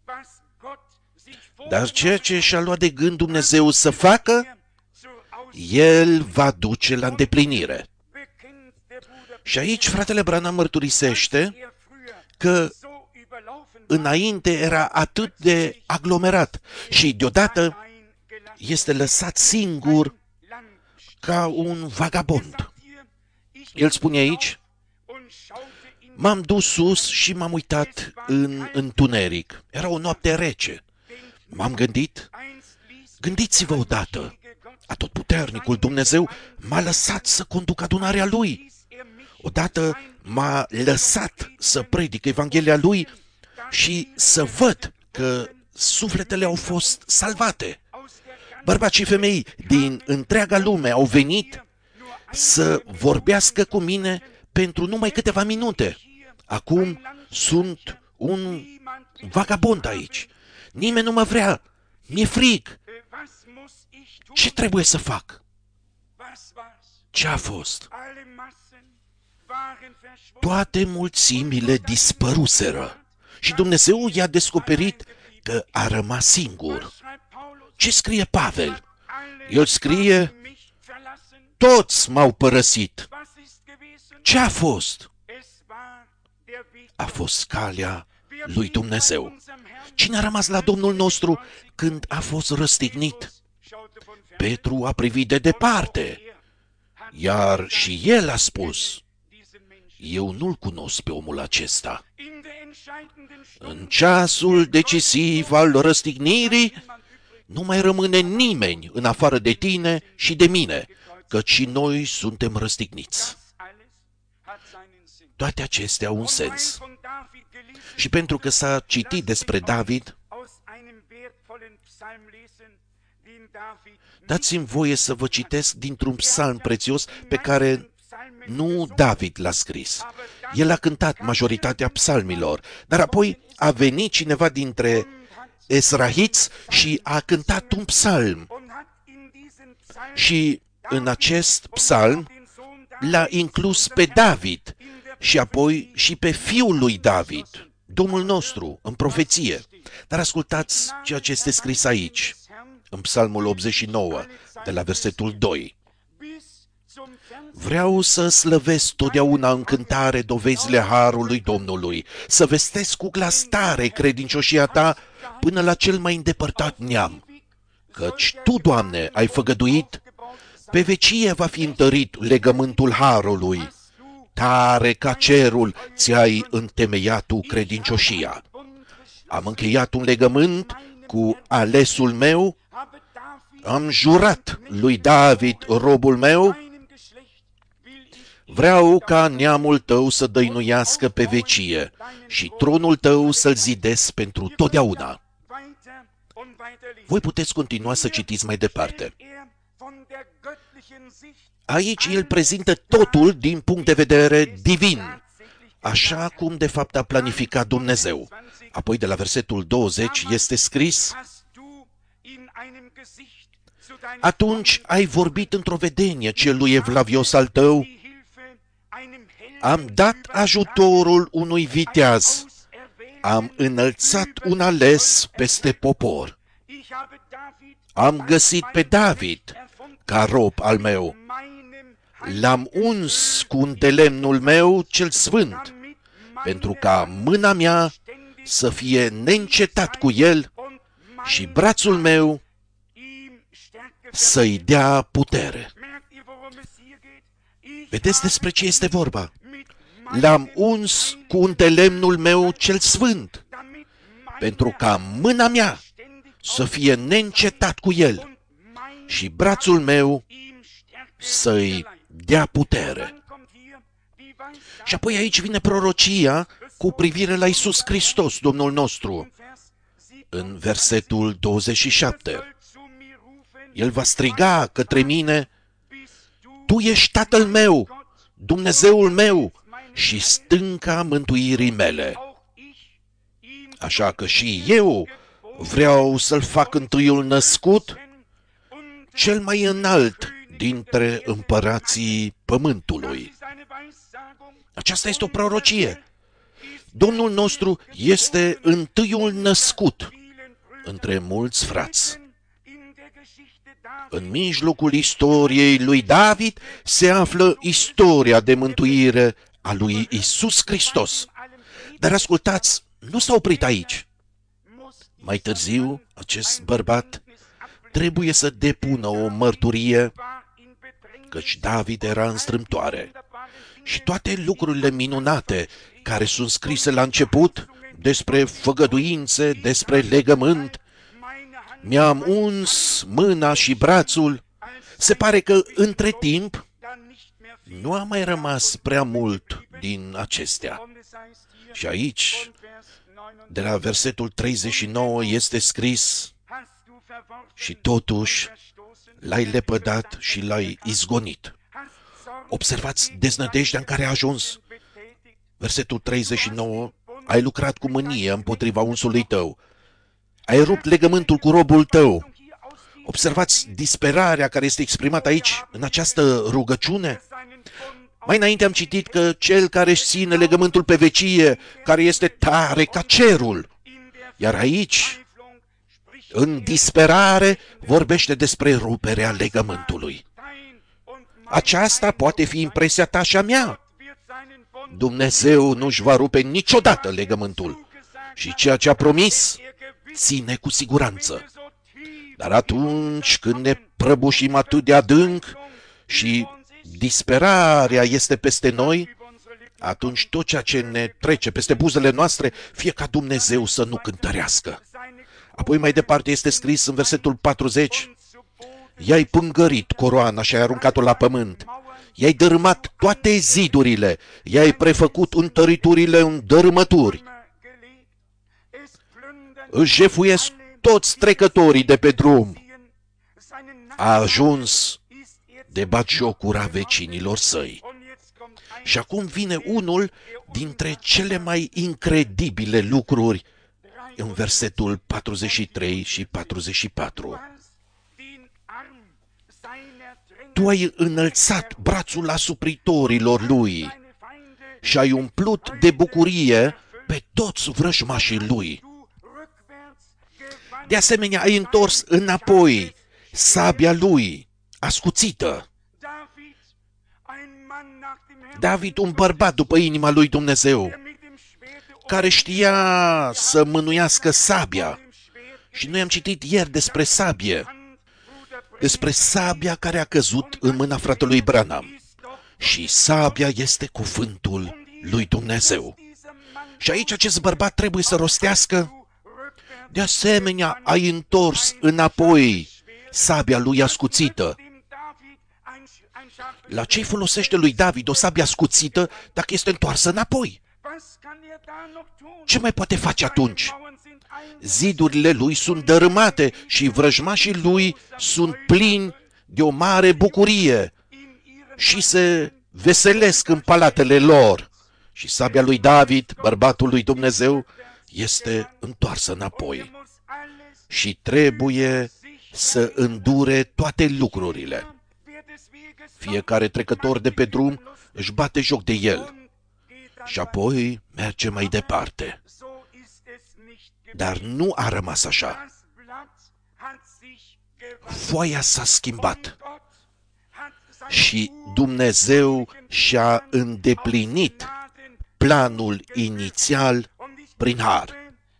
Dar ceea ce și-a luat de gând Dumnezeu să facă, El va duce la îndeplinire. Și aici fratele Branham mărturisește că înainte era atât de aglomerat și deodată este lăsat singur ca un vagabond. El spune aici, m-am dus sus și m-am uitat în întuneric. Era o noapte rece. M-am gândit, gândiți-vă odată, atotputernicul Dumnezeu m-a lăsat să conduc adunarea Lui. Odată m-a lăsat să predic Evanghelia Lui și să văd că sufletele au fost salvate. Bărbați și femei din întreaga lume au venit să vorbească cu mine pentru numai câteva minute. Acum sunt un vagabond aici. Nimeni nu mă vrea. Mi-e frig. Ce trebuie să fac? Ce a fost? Toate mulțimile dispăruseră și Dumnezeu i-a descoperit că a rămas singur. Ce scrie Pavel? El scrie, toți m-au părăsit. Ce a fost? A fost calea lui Dumnezeu. Cine a rămas la Domnul nostru când a fost răstignit? Petru a privit de departe, iar și el a spus, eu nu-l cunosc pe omul acesta. În ceasul decisiv al răstignirii, nu mai rămâne nimeni în afară de tine și de mine, căci și noi suntem răstigniți. Toate acestea au un sens. Și pentru că s-a citit despre David, dați-mi voie să vă citesc dintr-un psalm prețios pe care nu David l-a scris. El a cântat majoritatea psalmilor, dar apoi a venit cineva dintre esrahiți și a cântat un psalm. Și în acest psalm l-a inclus pe David și apoi și pe fiul lui David, Domnul nostru, în profeție. Dar ascultați ceea ce este scris aici. în Psalmul 89, de la versetul 2. Vreau să slăvesc totdeauna în cântare dovezile harului Domnului, să vestesc cu glas tare credincioșia ta până la cel mai îndepărtat neam. Căci Tu, Doamne, ai făgăduit, pe vecie va fi întărit legământul harului, tare ca cerul ți-ai întemeiat Tu credincioșia. Am încheiat un legământ cu alesul meu, am jurat lui David, robul meu, vreau ca neamul Tău să dăinuiască pe vecie și tronul Tău să-l zidesc pentru totdeauna. Voi puteți continua să citiți mai departe. Aici el prezintă totul din punct de vedere divin, așa cum de fapt a planificat Dumnezeu. Apoi de la versetul 20 este scris: atunci ai vorbit într-o vedenie celui evlavios al tău, am dat ajutorul unui viteaz, am înălțat un ales peste popor. Am găsit pe David ca rob al meu, l-am uns cu un de lemnul meu cel sfânt, pentru ca mâna mea să fie neîncetat cu el și brațul meu să-i dea putere. Vedeți despre ce este vorba? L-am uns cu un de lemnul meu cel sfânt, pentru ca mâna mea să fie neîncetat cu el și brațul meu să-i dea putere. Și apoi aici vine prorocia cu privire la Iisus Hristos, Domnul nostru. În versetul 27, El va striga către mine: Tu ești Tatăl meu, Dumnezeul meu și stânca mântuirii mele. Așa că și eu vreau să-L fac întâiul născut, cel mai înalt dintre împărații pământului. Aceasta este o prorocie. Domnul nostru este întâiul născut între mulți frați. În mijlocul istoriei lui David se află istoria de mântuire a lui Iisus Hristos. Dar ascultați, nu s-a oprit aici. Mai târziu, acest bărbat trebuie să depună o mărturie, căci David era în strâmtoare. Și toate lucrurile minunate care sunt scrise la început, despre făgăduințe, despre legământ, mi-am uns mâna și brațul, se pare că între timp nu a mai rămas prea mult din acestea. Și aici, de la versetul 39, este scris: și totuși l-ai lepădat și l-ai izgonit. Observați deznădejdea în care a ajuns. Versetul 39, ai lucrat cu mânie împotriva unsului tău. Ai rupt legământul cu robul tău. Observați disperarea care este exprimată aici, în această rugăciune. Mai înainte am citit că cel care își ține legământul pe vecie, care este tare ca cerul. Iar aici, în disperare, vorbește despre ruperea legământului. Aceasta poate fi impresia ta și a mea. Dumnezeu nu-și va rupe niciodată legământul și ceea ce a promis ține cu siguranță. Dar atunci când ne prăbușim atât de adânc și disperarea este peste noi, atunci tot ceea ce ne trece peste buzele noastre, fie ca Dumnezeu să nu cântărească. Apoi mai departe este scris în versetul 40, i-ai pângărit coroana și ai aruncat-o la pământ, i-ai dărâmat toate zidurile, i-ai prefăcut întăriturile în dărâmături. Își jefuiesc toți trecătorii de pe drum. A ajuns de batjocura vecinilor săi. Și acum vine unul dintre cele mai incredibile lucruri în versetul 43 și 44. Tu ai înălțat brațul asupritorilor lui și ai umplut de bucurie pe toți vrăjmașii lui. De asemenea, ai întors înapoi sabia lui ascuțită. David, un bărbat după inima lui Dumnezeu, care știa să mânuiască sabia. Și noi am citit ieri despre sabie, despre sabia care a căzut în mâna fratelui Branham. Și sabia este cuvântul lui Dumnezeu. Și aici acest bărbat trebuie să rostească: de asemenea, ai întors înapoi sabia lui ascuțită. La ce folosește lui David o sabie ascuțită dacă este întoarsă înapoi? Ce mai poate face atunci? Zidurile lui sunt dărâmate și vrăjmașii lui sunt plini de o mare bucurie și se veselesc în palatele lor. Și sabia lui David, bărbatul lui Dumnezeu, este întoarsă înapoi. Și trebuie să îndure toate lucrurile. Fiecare trecător de pe drum își bate joc de el și apoi merge mai departe. Dar nu a rămas așa. Foaia s-a schimbat și Dumnezeu și-a îndeplinit planul inițial prin har.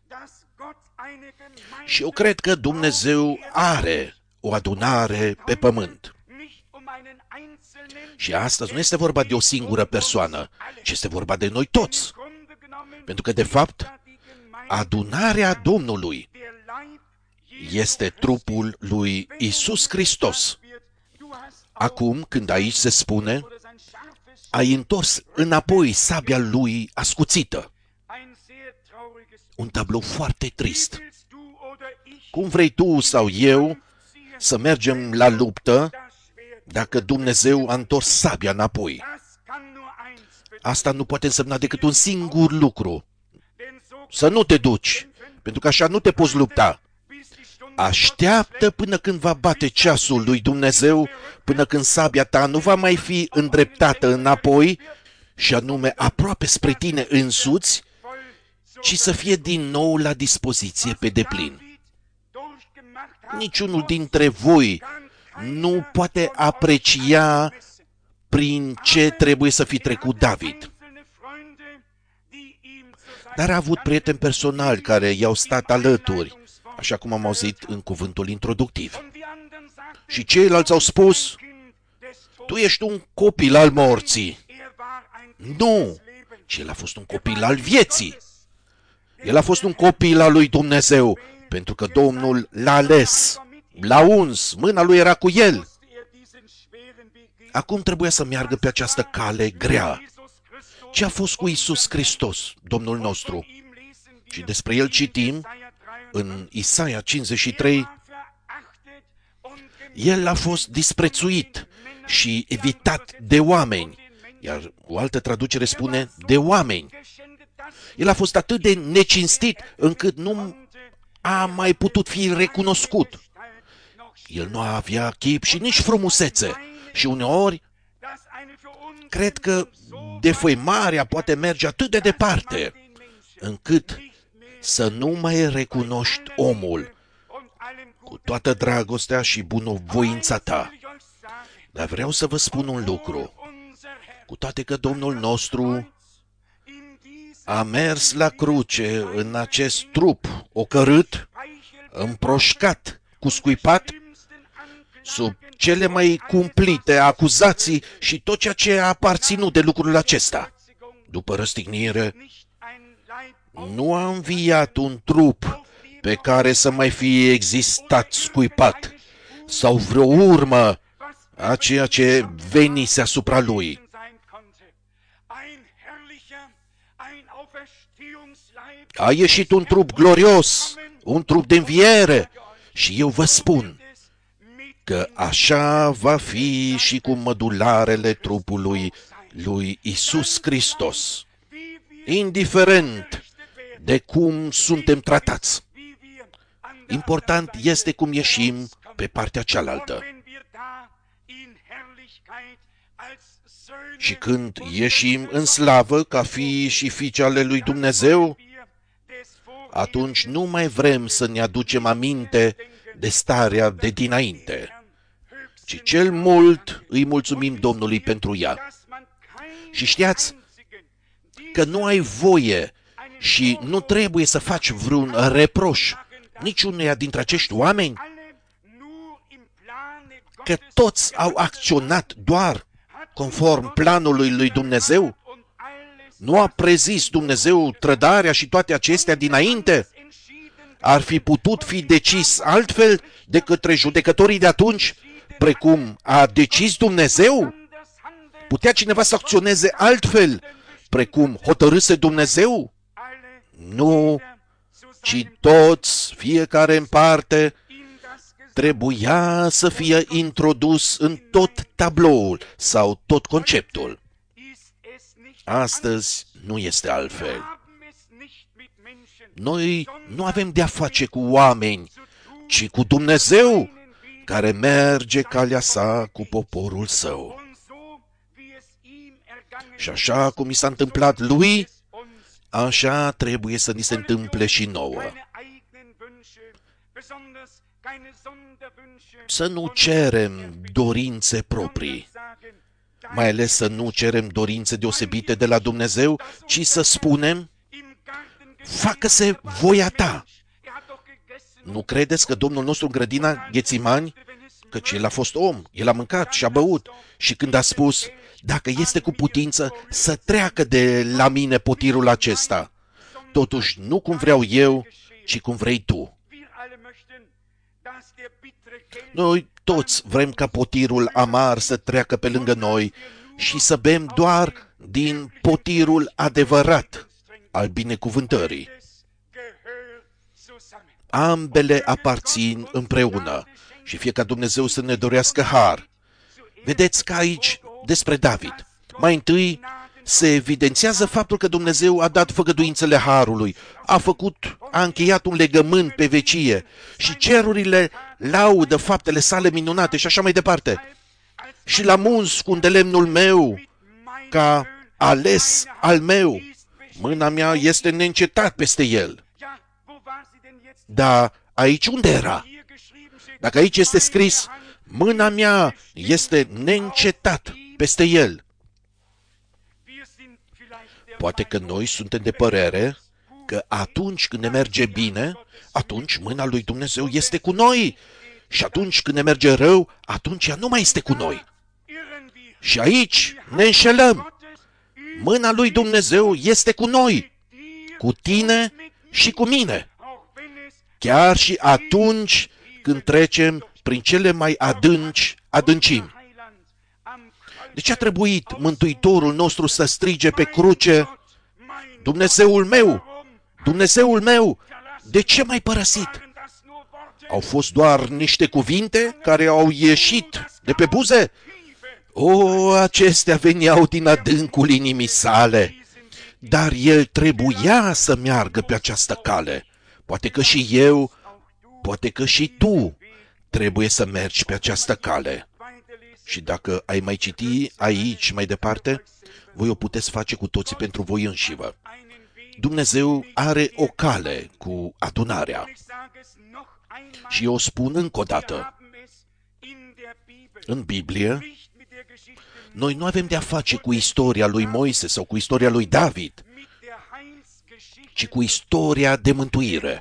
Și eu cred că Dumnezeu are o adunare pe pământ. Și astăzi nu este vorba de o singură persoană, ci este vorba de noi toți. Pentru că, de fapt, adunarea Domnului este trupul lui Iisus Hristos. Acum, când aici se spune, ai întors înapoi sabia lui ascuțită. Un tablou foarte trist. Cum vrei tu sau eu să mergem la luptă dacă Dumnezeu a întors sabia înapoi? Asta nu poate însemna decât un singur lucru: să nu te duci, pentru că așa nu te poți lupta. Așteaptă până când va bate ceasul lui Dumnezeu, până când sabia ta nu va mai fi îndreptată înapoi, și anume aproape spre tine însuți, ci să fie din nou la dispoziție pe deplin. Niciunul dintre voi nu poate aprecia prin ce trebuie să fi trecut David. Dar a avut prieteni personali care i-au stat alături, așa cum am auzit în cuvântul introductiv. Și ceilalți au spus: tu ești un copil al morții. Nu, ci el a fost un copil al vieții. El a fost un copil al lui Dumnezeu, pentru că Domnul l-a ales, l-a uns, mâna lui era cu el. Acum trebuia să meargă pe această cale grea. Ce a fost cu Iisus Hristos, Domnul nostru? Și despre el citim în Isaia 53, el a fost disprețuit și evitat de oameni, iar o altă traducere spune de oameni. El a fost atât de necinstit încât nu a mai putut fi recunoscut. El nu avea chip și nici frumusețe și uneori cred că defăimarea poate merge atât de departe încât să nu mai recunoști omul cu toată dragostea și bunăvoința ta. Dar vreau să vă spun un lucru: cu toate că Domnul nostru a mers la cruce în acest trup ocărât, împroșcat, cu scuipat, sub cele mai cumplite acuzații și tot ceea ce a aparținut de lucrul acesta, după răstignire, nu a înviat un trup pe care să mai fie existat scuipat sau vreo urmă a ceea ce venise asupra lui. A ieșit un trup glorios, un trup de înviere, și eu vă spun că așa va fi și cu mădularele trupului lui Iisus Hristos, indiferent de cum suntem tratați. Important este cum ieșim pe partea cealaltă. Și când ieșim în slavă ca fii și fiice ale lui Dumnezeu, atunci nu mai vrem să ne aducem aminte de starea de dinainte, ci cel mult îi mulțumim Domnului pentru ea. Și știați că nu ai voie și nu trebuie să faci vreun reproș niciuneia dintre acești oameni, că toți au acționat doar conform planului lui Dumnezeu? Nu a prezis Dumnezeu trădarea și toate acestea dinainte? Ar fi putut fi decis altfel de către judecătorii de atunci, precum a decis Dumnezeu? Putea cineva să acționeze altfel, precum hotărâse Dumnezeu? Nu, ci toți, fiecare în parte, trebuia să fie introdus în tot tabloul sau tot conceptul. Astăzi nu este altfel. Noi nu avem de-a face cu oameni, ci cu Dumnezeu, care merge calea sa cu poporul său. Și așa cum i s-a întâmplat lui, așa trebuie să ni se întâmple și nouă. Să nu cerem dorințe proprii, mai ales să nu cerem dorințe deosebite de la Dumnezeu, ci să spunem, facă-se voia ta. Nu credeți că Domnul nostru în grădina Ghețimani, căci el a fost om, el a mâncat și a băut, și când a spus, dacă este cu putință, să treacă de la mine potirul acesta, totuși nu cum vreau eu, ci cum vrei tu. Noi toți vrem ca potirul amar să treacă pe lângă noi și să bem doar din potirul adevărat al binecuvântării. Ambele aparțin împreună și fie ca Dumnezeu să ne dorească har. Vedeți că aici, despre David, mai întâi se evidențiază faptul că Dumnezeu a dat făgăduințele harului, a încheiat un legământ pe vecie și cerurile laudă faptele sale minunate și așa mai departe. Și l-am uns cu îndelemnul meu ca ales al meu. Mâna mea este neîncetat peste el. Dar aici unde era? Dacă aici este scris, mâna mea este neîncetat peste el. Poate că noi suntem de părere că atunci când ne merge bine, atunci mâna lui Dumnezeu este cu noi. Și atunci când ne merge rău, atunci ea nu mai este cu noi. Și aici ne înșelăm. Mâna lui Dumnezeu este cu noi, cu tine și cu mine. Chiar și atunci când trecem prin cele mai adânci adâncimi. De ce a trebuit Mântuitorul nostru să strige pe cruce, Dumnezeul meu, Dumnezeul meu, de ce m-ai părăsit? Au fost doar niște cuvinte care au ieșit de pe buze? Acestea veneau din adâncul inimii sale, dar el trebuia să meargă pe această cale. Poate că și eu, poate că și tu trebuie să mergi pe această cale. Și dacă ai mai citi aici mai departe, voi o puteți face cu toții pentru voi înșivă. Dumnezeu are o cale cu adunarea. Și eu spun încă o dată, în Biblie, noi nu avem de-a face cu istoria lui Moise sau cu istoria lui David, ci cu istoria de mântuire.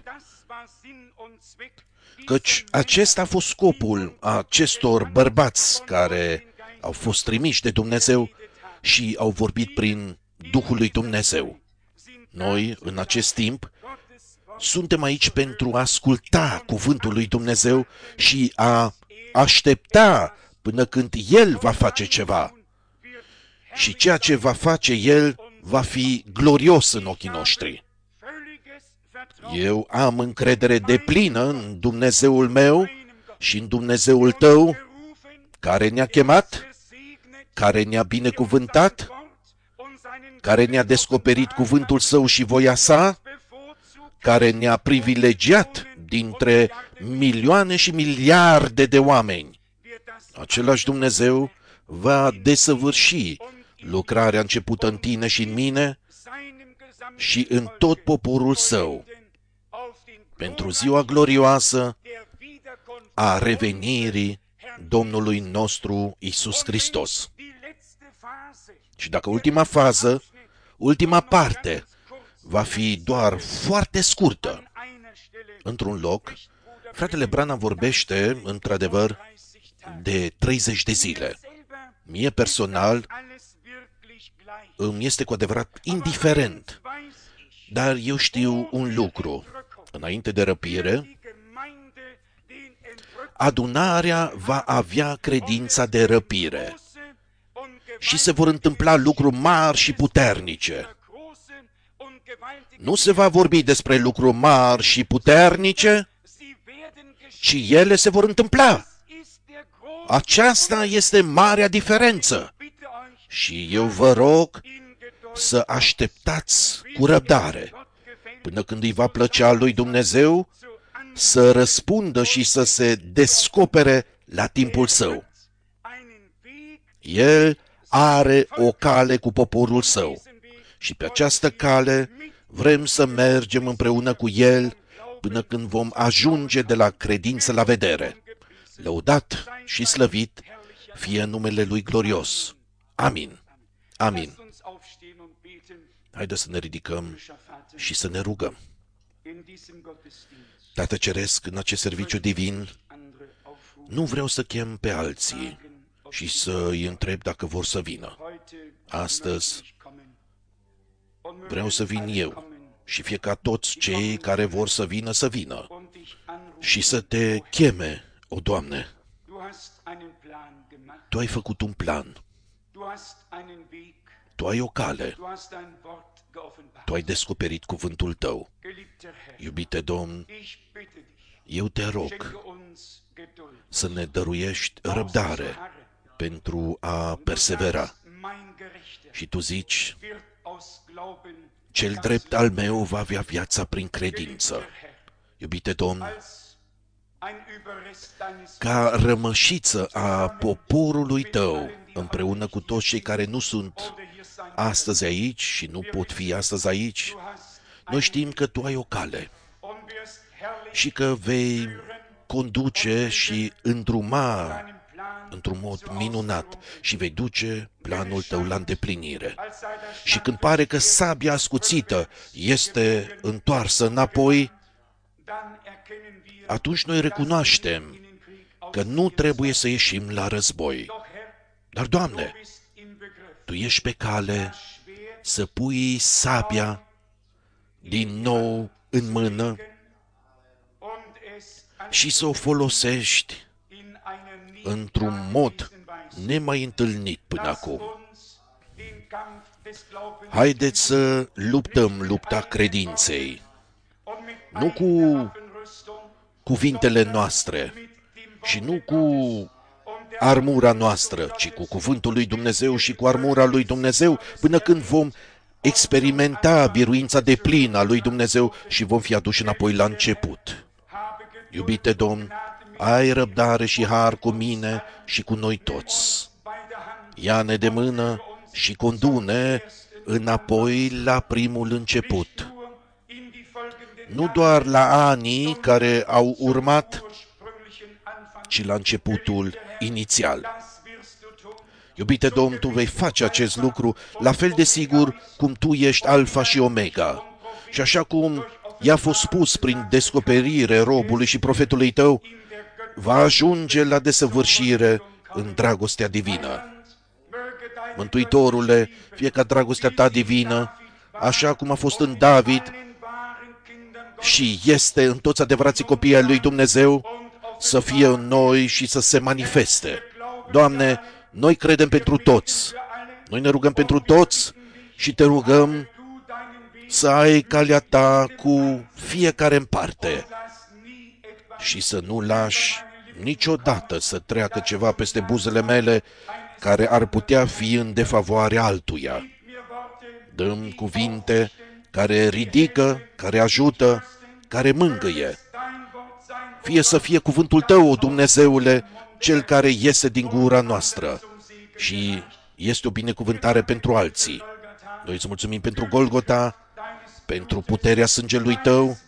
Căci acesta a fost scopul acestor bărbați care au fost trimiși de Dumnezeu și au vorbit prin Duhul lui Dumnezeu. Noi, în acest timp, suntem aici pentru a asculta cuvântul lui Dumnezeu și a aștepta până când El va face ceva. Și ceea ce va face El va fi glorios în ochii noștri. Eu am încredere deplină în Dumnezeul meu și în Dumnezeul tău, care ne-a chemat, care ne-a binecuvântat, care ne-a descoperit cuvântul Său și voia Sa, care ne-a privilegiat dintre milioane și miliarde de oameni. Același Dumnezeu va desăvârși lucrarea începută în tine și în mine și în tot poporul Său, pentru ziua glorioasă a revenirii Domnului nostru Iisus Hristos. Și dacă ultima fază, ultima parte, va fi doar foarte scurtă, într-un loc, fratele Branham vorbește, într-adevăr, de 30 de zile. Mie personal îmi este cu adevărat indiferent, dar eu știu un lucru. Înainte de răpire, adunarea va avea credința de răpire și se vor întâmpla lucruri mari și puternice. Nu se va vorbi despre lucruri mari și puternice, ci ele se vor întâmpla. Aceasta este marea diferență. Și eu vă rog să așteptați cu răbdare până când îi va plăcea lui Dumnezeu să răspundă și să se descopere la timpul său. El are o cale cu poporul său și pe această cale vrem să mergem împreună cu el până când vom ajunge de la credință la vedere. Lăudat și slăvit fie numele lui glorios. Amin. Amin. Haideți să ne ridicăm și să ne rugăm. Tată Ceresc, în acest serviciu divin, nu vreau să chem pe alții și să îi întreb dacă vor să vină. Astăzi vreau să vin eu și fie ca toți cei care vor să vină și să te cheme, o Doamne. Tu ai făcut un plan. Tu ai o cale. Tu ai descoperit cuvântul tău. Iubite Domn, eu te rog să ne dăruiești răbdare pentru a persevera. Și tu zici, cel drept al meu va avea viața prin credință. Iubite Domn, ca rămășiță a poporului tău, împreună cu toți cei care nu sunt astăzi aici și nu pot fi astăzi aici, noi știm că tu ai o cale și că vei conduce și îndruma într-un mod minunat și vei duce planul tău la îndeplinire. Și când pare că sabia ascuțită este întoarsă înapoi, atunci noi recunoaștem că nu trebuie să ieșim la război. Dar, Doamne, Tu ești pe cale să pui sabia din nou în mână și să o folosești într-un mod nemai întâlnit până acum. Haideți să luptăm lupta credinței, nu cu cuvintele noastre și nu cu armura noastră, ci cu cuvântul lui Dumnezeu și cu armura lui Dumnezeu, până când vom experimenta biruința deplină a lui Dumnezeu și vom fi aduși înapoi la început. Iubite Domn, ai răbdare și har cu mine și cu noi toți. Ia-ne de mână și condu-ne înapoi la primul început. Nu doar la anii care au urmat, ci la începutul inițial. Iubite Domn, Tu vei face acest lucru la fel de sigur cum Tu ești Alfa și Omega. Și așa cum i-a fost spus prin descoperire robului și profetului Tău, va ajunge la desăvârșire în dragostea divină. Mântuitorule, fie ca dragostea Ta divină, așa cum a fost în David și este în toți adevărații copii ai lui Dumnezeu, să fie în noi și să se manifeste. Doamne, noi credem pentru toți. Noi ne rugăm pentru toți și Te rugăm să ai calea Ta cu fiecare în parte și să nu lași niciodată să treacă ceva peste buzele mele care ar putea fi în defavoarea altuia. Dăm cuvinte care ridică, care ajută, care mângâie. Fie să fie cuvântul Tău, o Dumnezeule, Cel care iese din gura noastră și este o binecuvântare pentru alții. Noi îți mulțumim pentru Golgota, pentru puterea sângelui Tău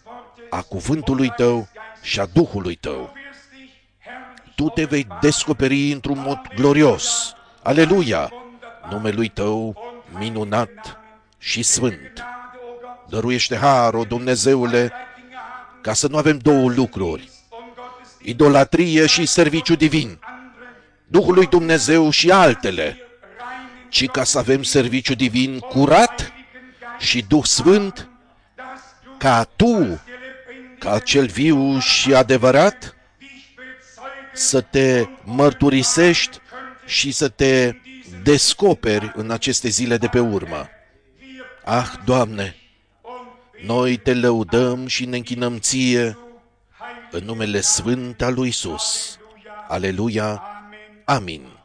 a cuvântului Tău și a Duhului Tău. Tu te vei descoperi într-un mod glorios. Aleluia! Numelui Tău minunat și sfânt. Dăruiește har, o Dumnezeule, ca să nu avem două lucruri, idolatrie și serviciu divin, Duhul lui Dumnezeu și altele, ci ca să avem serviciu divin curat și Duh Sfânt, ca Tu, ca cel viu și adevărat, să te mărturisești și să te descoperi în aceste zile de pe urmă. Ah, Doamne, noi Te lăudăm și ne închinăm Ție în numele sfânt al lui Iisus. Aleluia! Amin.